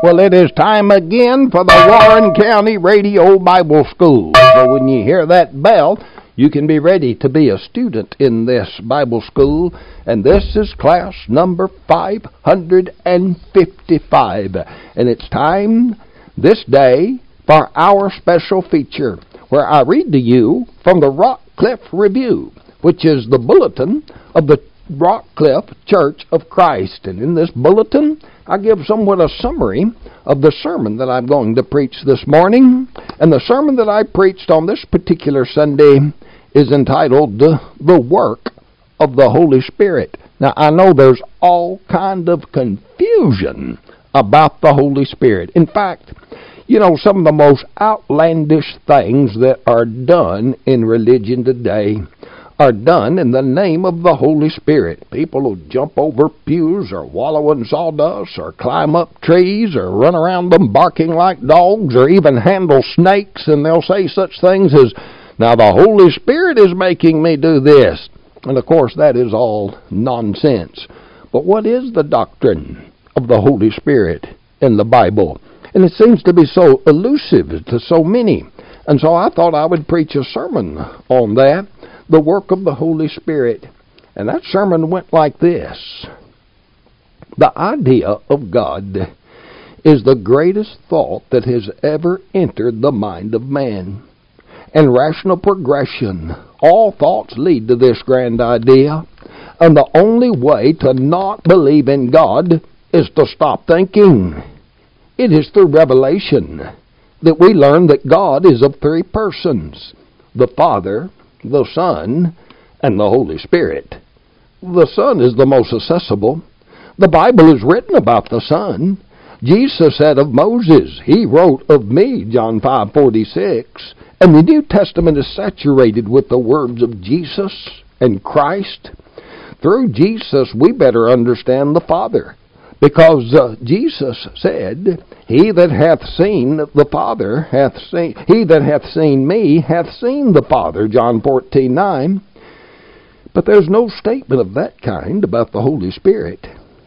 Well, it is time again for the Warren County Radio Bible School. So when you hear that bell, you can be ready to be a student in this Bible school. And this is class number 555. And it's time this day for our special feature, where I read to you from the Rockcliffe Review, which is the bulletin of the Rockcliffe Church of Christ. And in this bulletin, I give somewhat a summary of the sermon that I'm going to preach this morning. And the sermon that I preached on this particular Sunday is entitled The Work of the Holy Spirit. Now, I know there's all kind of confusion about the Holy Spirit. In fact, you know, some of the most outlandish things that are done in religion today are done in the name of the Holy Spirit. People will jump over pews or wallow in sawdust or climb up trees or run around them barking like dogs or even handle snakes, and they'll say such things as, "Now the Holy Spirit is making me do this." And of course that is all nonsense. But what is the doctrine of the Holy Spirit in the Bible? And it seems to be so elusive to so many. And so I thought I would preach a sermon on that, the work of the Holy Spirit. And that sermon went like this: the idea of God is the greatest thought that has ever entered the mind of man. And rational progression, all thoughts lead to this grand idea. And the only way to not believe in God is to stop thinking. It is through revelation that we learn that God is of three persons: the Father, the Son, and the Holy Spirit. The Son is the most accessible. The Bible is written about the Son. Jesus said of Moses, "He wrote of me," John 5:46. And the New Testament is saturated with the words of Jesus and Christ. Through Jesus, we better understand the Father. Because Jesus said, "He that hath seen the Father he that hath seen me hath seen the Father," John 14:9. But there's no statement of that kind about the Holy Spirit.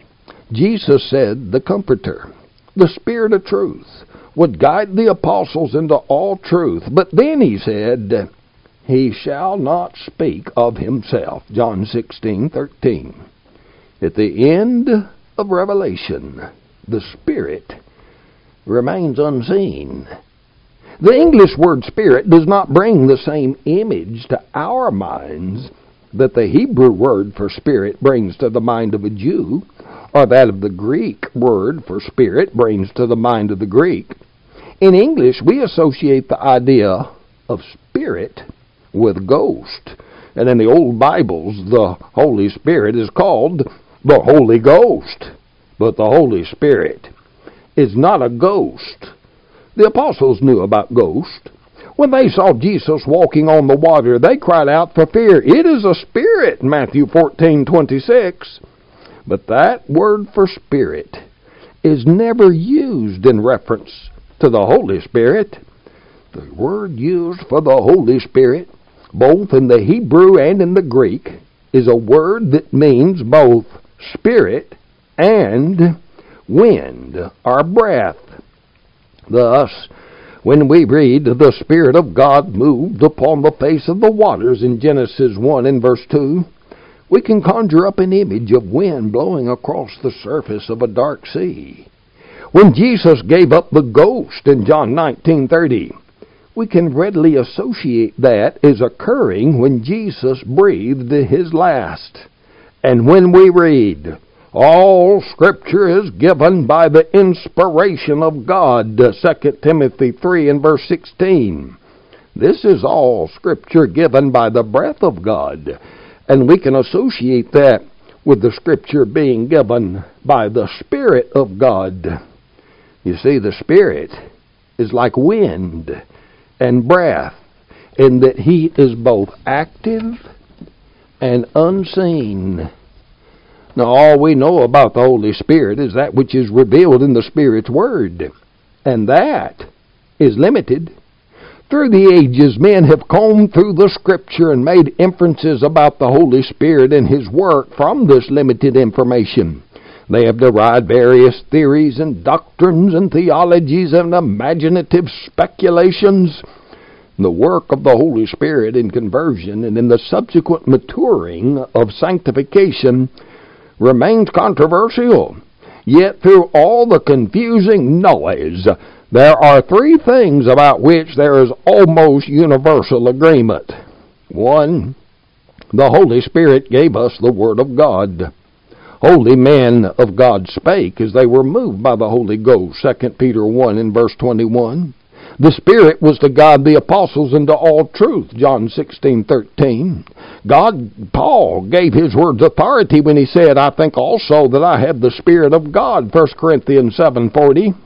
Jesus said the Comforter, the Spirit of truth, would guide the apostles into all truth. But then he said, "He shall not speak of himself," John 16:13. At the end of Revelation, the Spirit remains unseen. The English word Spirit does not bring the same image to our minds that the Hebrew word for Spirit brings to the mind of a Jew, or that of the Greek word for Spirit brings to the mind of the Greek. In English, we associate the idea of Spirit with ghost. And in the old Bibles, the Holy Spirit is called the Holy Ghost. But the Holy Spirit is not a ghost. The apostles knew about ghosts. When they saw Jesus walking on the water, they cried out for fear, "It is a spirit," Matthew 14:26. But that word for spirit is never used in reference to the Holy Spirit. The word used for the Holy Spirit, both in the Hebrew and in the Greek, is a word that means both spirit and wind or breath. Thus, when we read the Spirit of God moved upon the face of the waters in Genesis 1 and verse 2, we can conjure up an image of wind blowing across the surface of a dark sea. When Jesus gave up the ghost in John 19:30, we can readily associate that as occurring when Jesus breathed his last. And when we read, "All Scripture is given by the inspiration of God," 2 Timothy 3 and verse 16. This is all Scripture given by the breath of God. And we can associate that with the Scripture being given by the Spirit of God. You see, the Spirit is like wind and breath, in that He is both active and unseen. Now, all we know about the Holy Spirit is that which is revealed in the Spirit's Word, and that is limited. Through the ages, men have combed through the Scripture and made inferences about the Holy Spirit and His work from this limited information. They have derived various theories and doctrines and theologies and imaginative speculations. The work of the Holy Spirit in conversion and in the subsequent maturing of sanctification remains controversial. Yet through all the confusing noise, there are three things about which there is almost universal agreement. 1, the Holy Spirit gave us the Word of God. Holy men of God spake as they were moved by the Holy Ghost, 2 Peter 1 and verse 21. The Spirit was to guide the apostles into all truth, John 16:13. Paul gave his words authority when he said, I think also that I have the Spirit of God, 1 Corinthians 7:40.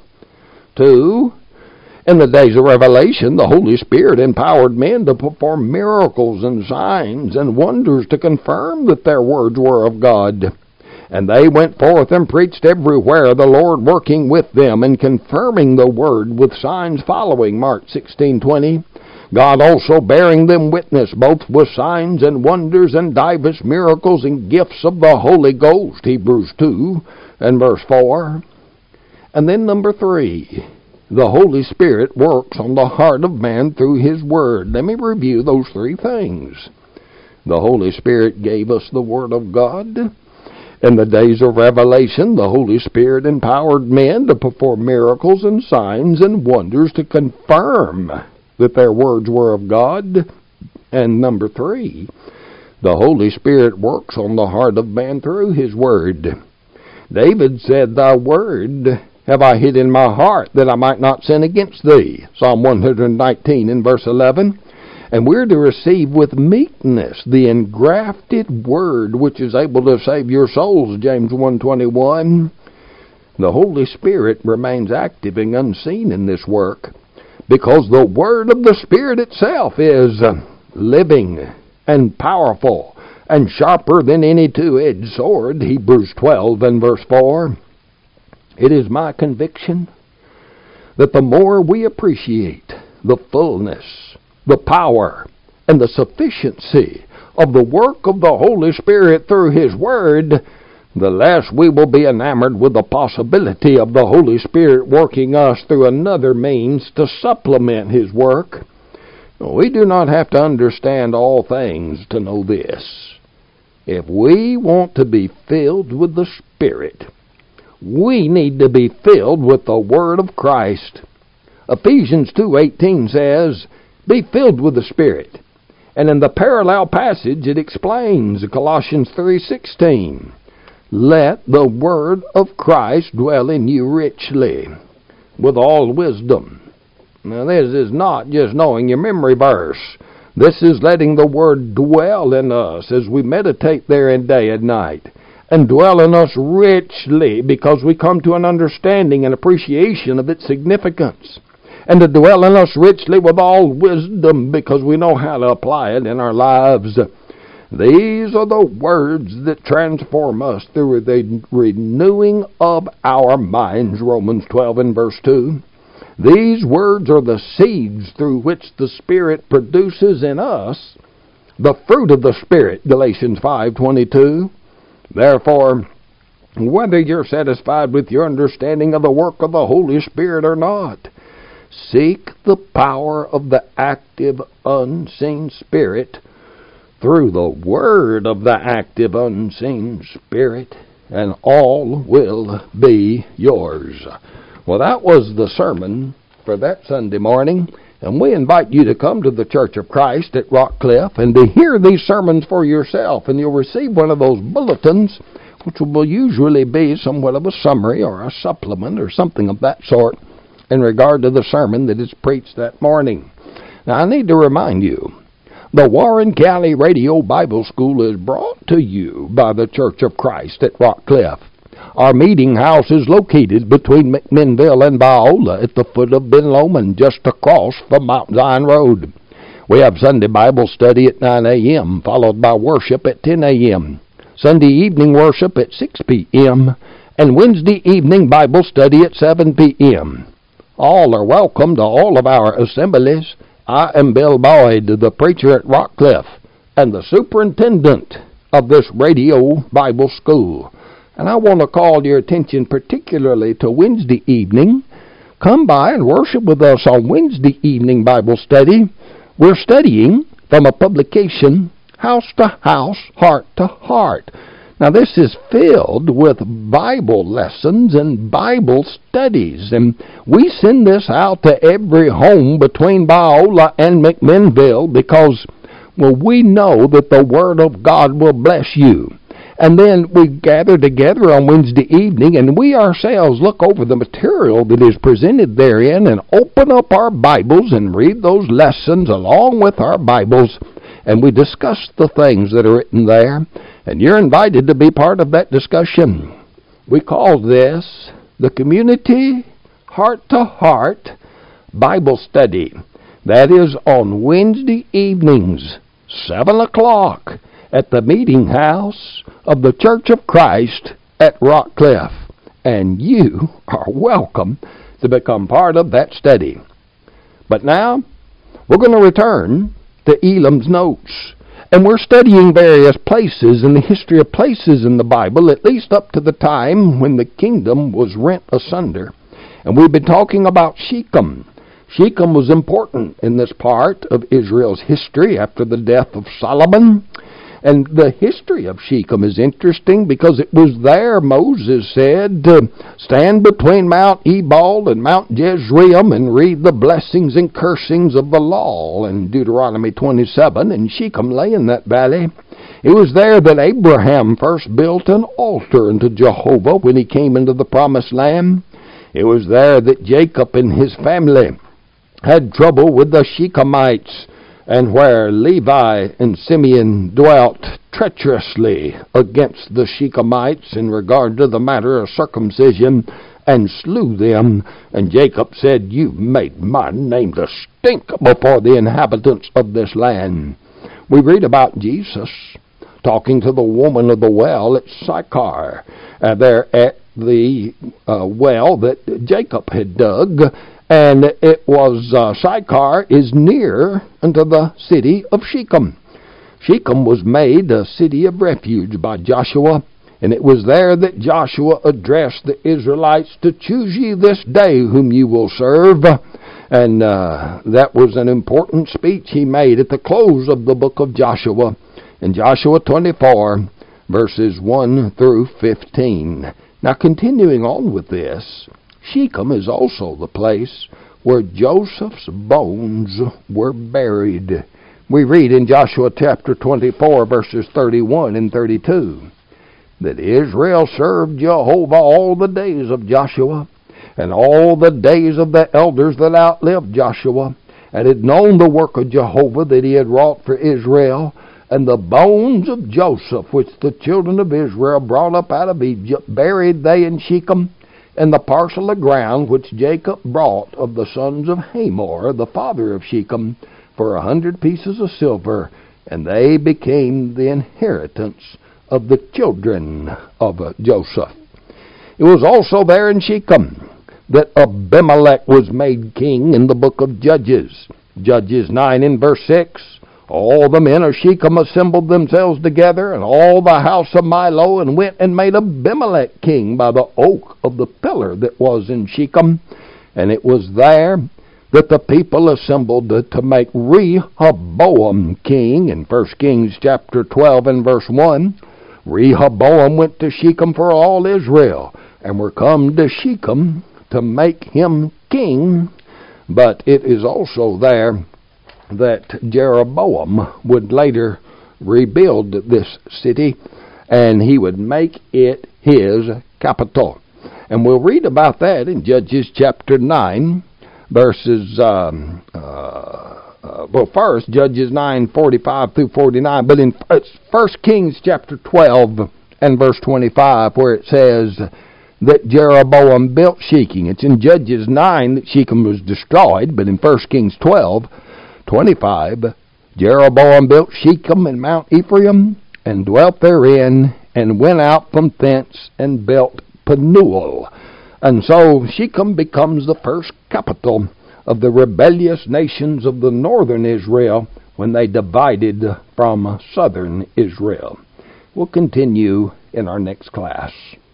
2, in the days of revelation, the Holy Spirit empowered men to perform miracles and signs and wonders to confirm that their words were of God. And they went forth and preached everywhere, the Lord working with them and confirming the word with signs following, Mark 16:20. God also bearing them witness, both with signs and wonders and divers miracles and gifts of the Holy Ghost, Hebrews 2 and verse 4. And then number 3, the Holy Spirit works on the heart of man through His Word. Let me review those three things. The Holy Spirit gave us the Word of God. In the days of revelation, the Holy Spirit empowered men to perform miracles and signs and wonders to confirm that their words were of God. And number 3, the Holy Spirit works on the heart of man through His Word. David said, Thy Word have I hid in my heart, that I might not sin against Thee, Psalm 119 and verse 11. And we're to receive with meekness the engrafted Word, which is able to save your souls, James 1:21. The Holy Spirit remains active and unseen in this work, because the Word of the Spirit itself is living and powerful and sharper than any two-edged sword, Hebrews 12 and verse 4. It is my conviction that the more we appreciate the fullness, the power, and the sufficiency of the work of the Holy Spirit through His Word, the less we will be enamored with the possibility of the Holy Spirit working us through another means to supplement His work. We do not have to understand all things to know this. If we want to be filled with the Spirit, we need to be filled with the Word of Christ. Ephesians 2:18 says, Be filled with the Spirit. And in the parallel passage it explains, Colossians 3:16, Let the Word of Christ dwell in you richly, with all wisdom. Now this is not just knowing your memory verse. This is letting the Word dwell in us as we meditate therein day and night, and dwell in us richly, because we come to an understanding and appreciation of its significance. And to dwell in us richly with all wisdom, because we know how to apply it in our lives. These are the words that transform us through the renewing of our minds, Romans 12 and verse 2. These words are the seeds through which the Spirit produces in us the fruit of the Spirit, Galatians 5:22. Therefore, whether you're satisfied with your understanding of the work of the Holy Spirit or not, seek the power of the active, unseen Spirit through the Word of the active, unseen Spirit, and all will be yours. Well, that was the sermon for that Sunday morning, and we invite you to come to the Church of Christ at Rockcliffe and to hear these sermons for yourself, and you'll receive one of those bulletins, which will usually be somewhat of a summary or a supplement or something of that sort in regard to the sermon that is preached that morning. Now, I need to remind you, the Warren County Radio Bible School is brought to you by the Church of Christ at Rockcliffe. Our meeting house is located between McMinnville and Biola at the foot of Ben Lomond, just across from Mount Zion Road. We have Sunday Bible study at 9 a.m., followed by worship at 10 a.m., Sunday evening worship at 6 p.m., and Wednesday evening Bible study at 7 p.m. All are welcome to all of our assemblies. I am Bill Boyd, the preacher at Rockcliffe, and the superintendent of this radio Bible school. And I want to call your attention particularly to Wednesday evening. Come by and worship with us on Wednesday evening Bible study. We're studying from a publication, House to House, Heart to Heart. Now this is filled with Bible lessons and Bible studies, and we send this out to every home between Biola and McMinnville because, well, we know that the Word of God will bless you. And then we gather together on Wednesday evening, and we ourselves look over the material that is presented therein and open up our Bibles and read those lessons along with our Bibles, and we discuss the things that are written there. And you're invited to be part of that discussion. We call this the Community Heart-to-Heart Bible Study. That is on Wednesday evenings, 7 o'clock, at the meeting house of the Church of Christ at Rockcliffe. And you are welcome to become part of that study. But now, we're going to return to Elam's notes. And we're studying various places in the history of places in the Bible, at least up to the time when the kingdom was rent asunder. And we've been talking about Shechem. Shechem was important in this part of Israel's history after the death of Solomon. And the history of Shechem is interesting because it was there Moses said, stand between Mount Ebal and Mount Jezreel and read the blessings and cursings of the law in Deuteronomy 27, and Shechem lay in that valley. It was there that Abraham first built an altar unto Jehovah when he came into the promised land. It was there that Jacob and his family had trouble with the Shechemites, and where Levi and Simeon dwelt treacherously against the Shechemites in regard to the matter of circumcision, and slew them. And Jacob said, you've made my name to stink before the inhabitants of this land. We read about Jesus talking to the woman of the well at Sychar, there at the well that Jacob had dug. And it was, Sychar is near unto the city of Shechem. Shechem was made a city of refuge by Joshua, and it was there that Joshua addressed the Israelites to choose ye this day whom you will serve. And that was an important speech he made at the close of the book of Joshua, in Joshua 24, verses 1 through 15. Now continuing on with this, Shechem is also the place where Joseph's bones were buried. We read in Joshua chapter 24, verses 31 and 32, that Israel served Jehovah all the days of Joshua, and all the days of the elders that outlived Joshua, and had known the work of Jehovah that he had wrought for Israel, and the bones of Joseph, which the children of Israel brought up out of Egypt, buried they in Shechem, and the parcel of ground which Jacob brought of the sons of Hamor, the father of Shechem, for 100 pieces of silver, and they became the inheritance of the children of Joseph. It was also there in Shechem that Abimelech was made king in the book of Judges. Judges 9 and verse 6. All the men of Shechem assembled themselves together, and all the house of Milo, and went and made Abimelech king by the oak of the pillar that was in Shechem. And it was there that the people assembled to make Rehoboam king. In 1 Kings chapter 12 and verse 1, Rehoboam went to Shechem for all Israel, and were come to Shechem to make him king. But it is also there that Jeroboam would later rebuild this city, and he would make it his capital. And we'll read about that in Judges chapter 9, verses, first, Judges 9:45 through 49, but in 1 Kings chapter 12 and verse 25, where it says that Jeroboam built Shechem. It's in Judges 9 that Shechem was destroyed, but in 1 Kings 12:25, Jeroboam built Shechem in Mount Ephraim, and dwelt therein, and went out from thence, and built Penuel. And so Shechem becomes the first capital of the rebellious nations of the northern Israel when they divided from southern Israel. We'll continue in our next class.